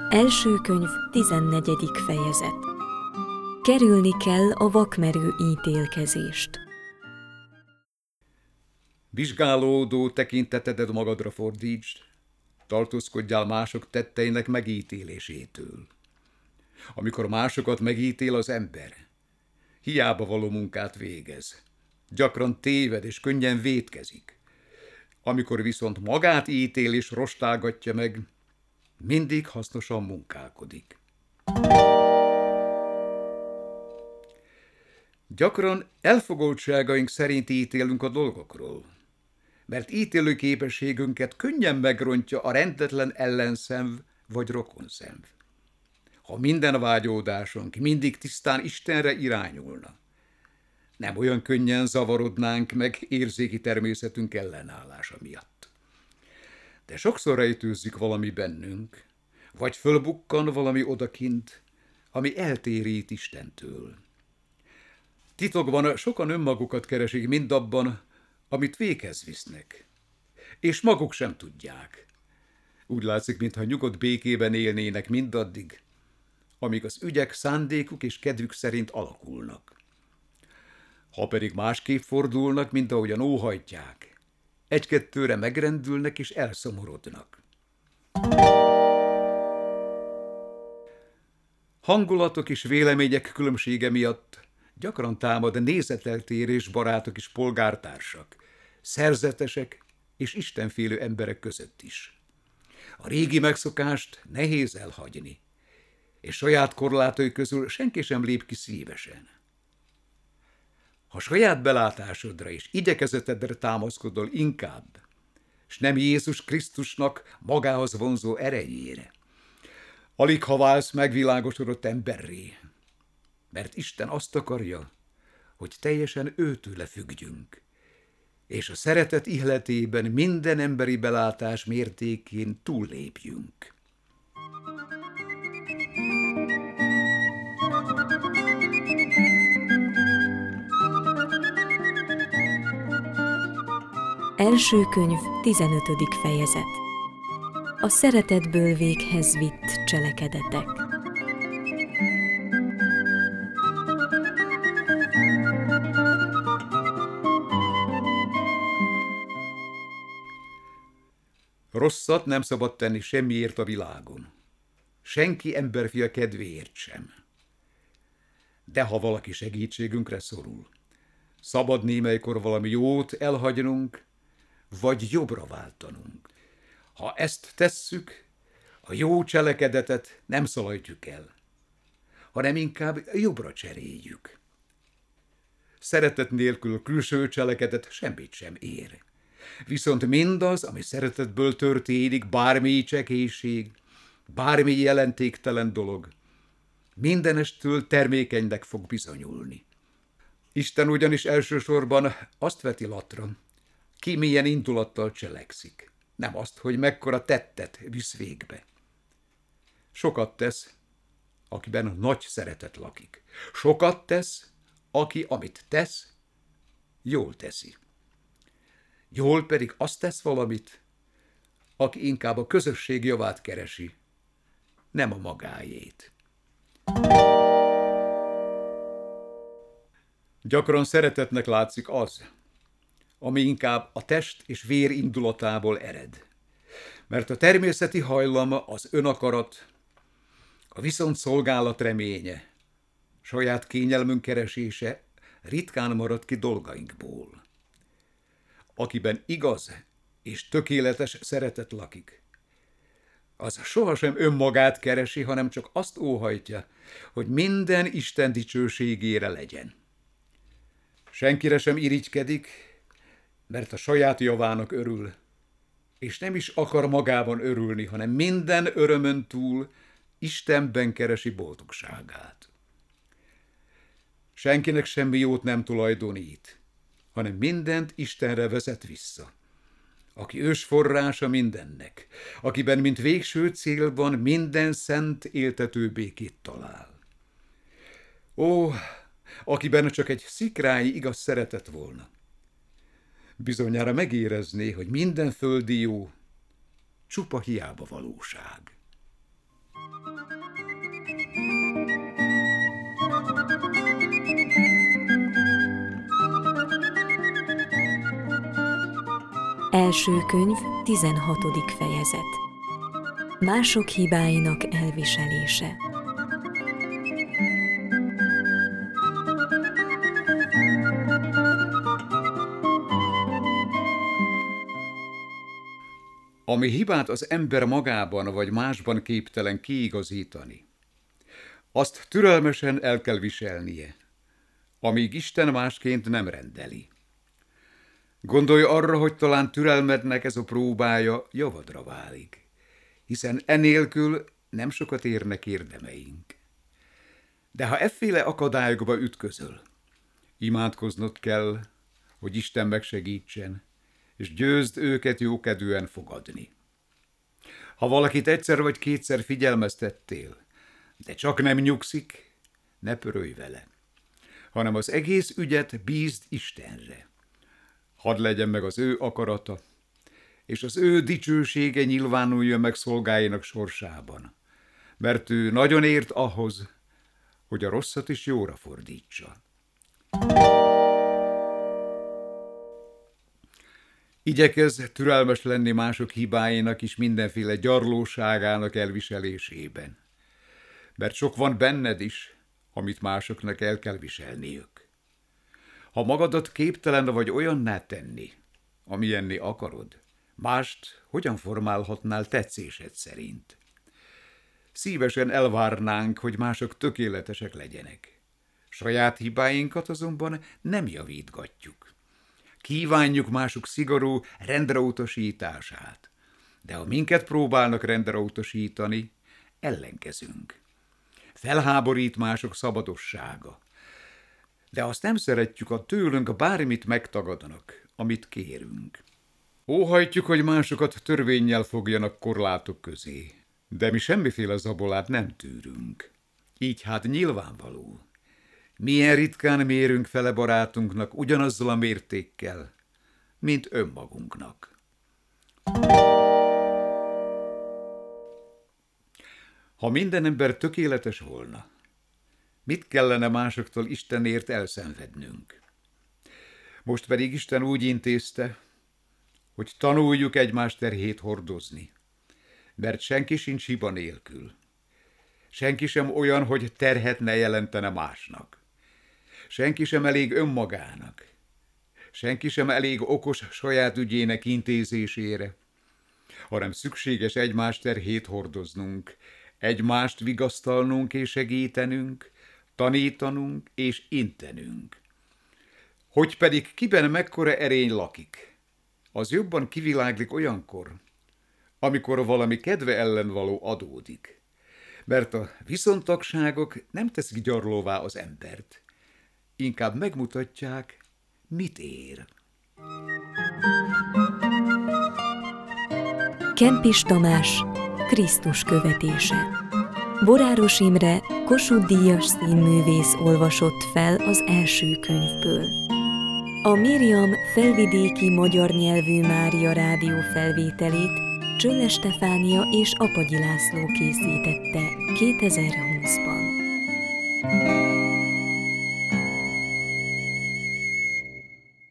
Első könyv, 14. fejezet. Kerülni kell a vakmerő ítélkezést. Vizsgálódó tekintetedet magadra fordítsd, tartózkodjál mások tetteinek megítélésétől. Amikor másokat megítél az ember, hiába való munkát végez, gyakran téved és könnyen vétkezik. Amikor viszont magát ítél és rostálgatja meg, mindig hasznosan munkálkodik. Gyakran elfogultságaink szerint ítélünk a dolgokról, mert ítélő képességünket könnyen megrontja a rendetlen ellenszenv vagy rokonszenv. Ha minden vágyódásunk mindig tisztán Istenre irányulna, nem olyan könnyen zavarodnánk meg érzéki természetünk ellenállása miatt. De sokszor rejtőzik valami bennünk, vagy fölbukkan valami odakint, ami eltérít Istentől. Titokban sokan önmagukat keresik mindabban, amit véghez visznek, és maguk sem tudják. Úgy látszik, mintha nyugodt békében élnének mindaddig, amíg az ügyek szándékuk és kedvük szerint alakulnak. Ha pedig másképp fordulnak, mint ahogyan óhajtják, egy-kettőre megrendülnek és elszomorodnak. Hangulatok és vélemények különbsége miatt gyakran támad nézeteltérés barátok és polgártársak, szerzetesek és istenfélő emberek között is. A régi megszokást nehéz elhagyni, és saját korlátai közül senki sem lép ki szívesen. Ha saját belátásodra és igyekezetedre támaszkodol inkább, s nem Jézus Krisztusnak magához vonzó erejére, alig ha válsz megvilágosodott emberré, mert Isten azt akarja, hogy teljesen őtőle függjünk, és a szeretet ihletében minden emberi belátás mértékén túllépjünk. Első könyv, 15. fejezet. A szeretetből véghez vitt cselekedetek. Rosszat nem szabad tenni semmiért a világon. Senki emberfia kedvéért sem. De ha valaki segítségünkre szorul, szabad némelykor valami jót elhagynunk, vagy jobbra váltanunk. Ha ezt tesszük, a jó cselekedetet nem szalajtjuk el, hanem inkább jobbra cseréljük. Szeretet nélkül külső cselekedet semmit sem ér. Viszont mindaz, ami szeretetből történik, bármi csekélység, bármi jelentéktelen dolog, mindenestől termékenynek fog bizonyulni. Isten ugyanis elsősorban azt veti latra, ki milyen indulattal cselekszik, nem azt, hogy mekkora tettet visz végbe. Sokat tesz, akiben nagy szeretet lakik. Sokat tesz, aki, amit tesz, jól teszi. Jól pedig azt tesz valamit, aki inkább a közösség javát keresi, nem a magáét. Gyakran szeretetnek látszik az, ami inkább a test és vér indulatából ered. Mert a természeti hajlama az önakarat, a viszontszolgálat reménye, saját kényelmünk keresése ritkán marad ki dolgainkból. Akiben igaz és tökéletes szeretet lakik, az sohasem önmagát keresi, hanem csak azt óhajtja, hogy minden Isten dicsőségére legyen. Senkire sem irigykedik, mert a saját javának örül, és nem is akar magában örülni, hanem minden örömön túl Istenben keresi boldogságát. Senkinek semmi jót nem tulajdonít, hanem mindent Istenre vezet vissza, aki ősforrása mindennek, akiben mint végső célban minden szent éltető békét talál. Ó, akiben csak egy szikrányi igaz szeretet volna, bizonyára megérezné, hogy minden földi jó csupa hiába valóság. Első könyv, 16. fejezet. Mások hibáinak elviselése. Ami hibát az ember magában vagy másban képtelen kiigazítani, azt türelmesen el kell viselnie, amíg Isten másként nem rendeli. Gondolj arra, hogy talán türelmednek ez a próbája javadra válik, hiszen enélkül nem sokat érnek érdemeink. De ha efféle akadályokba ütközöl, imádkoznod kell, hogy Isten megsegítsen, és győzd őket jókedvűen fogadni. Ha valakit egyszer vagy kétszer figyelmeztettél, de csak nem nyugszik, ne pörölj vele, hanem az egész ügyet bízd Istenre. Hadd legyen meg az ő akarata, és az ő dicsősége nyilvánuljon meg szolgáinak sorsában, mert ő nagyon ért ahhoz, hogy a rosszat is jóra fordítsa. Igyekezz türelmes lenni mások hibáinak is mindenféle gyarlóságának elviselésében, mert sok van benned is, amit másoknak el kell viselniük. Ha magadat képtelen vagy olyanná tenni, amilyenné akarod, mást hogyan formálhatnál tetszésed szerint? Szívesen elvárnánk, hogy mások tökéletesek legyenek. Saját hibáinkat azonban nem javítgatjuk. Kívánjuk mások szigorú rendrautasítását, de ha minket próbálnak rendrautasítani, ellenkezünk. Felháborít mások szabadossága, de azt nem szeretjük, ha tőlünk bármit megtagadnak, amit kérünk. Óhajtjuk, hogy másokat törvénnyel fogjanak korlátok közé, de mi semmiféle zabolát nem tűrünk. Így hát nyilvánvaló. Milyen ritkán mérünk fele barátunknak ugyanazzal a mértékkel, mint önmagunknak. Ha minden ember tökéletes volna, mit kellene másoktól Istenért elszenvednünk? Most pedig Isten úgy intézte, hogy tanuljuk egymás terhét hordozni, mert senki sincs hiba nélkül. Senki sem olyan, hogy terhet ne jelentene másnak. Senki sem elég önmagának. Senki sem elég okos saját ügyének intézésére, hanem szükséges egymás terhét hordoznunk, egymást vigasztalnunk és segítenünk, tanítanunk és intenünk. Hogy pedig kiben mekkora erény lakik, az jobban kiviláglik olyankor, amikor valami kedve ellen való adódik, mert a viszontagságok nem teszik gyarlóvá az embert, inkább megmutatják, mit ér. Kempis Tamás, Krisztus követése. Boráros Imre, Kossuth-díjas színművész olvasott fel az első könyvből. A Miriam felvidéki magyar nyelvű Mária rádió felvételét Csölle Stefánia és Apagyi László készítette 2020-ban.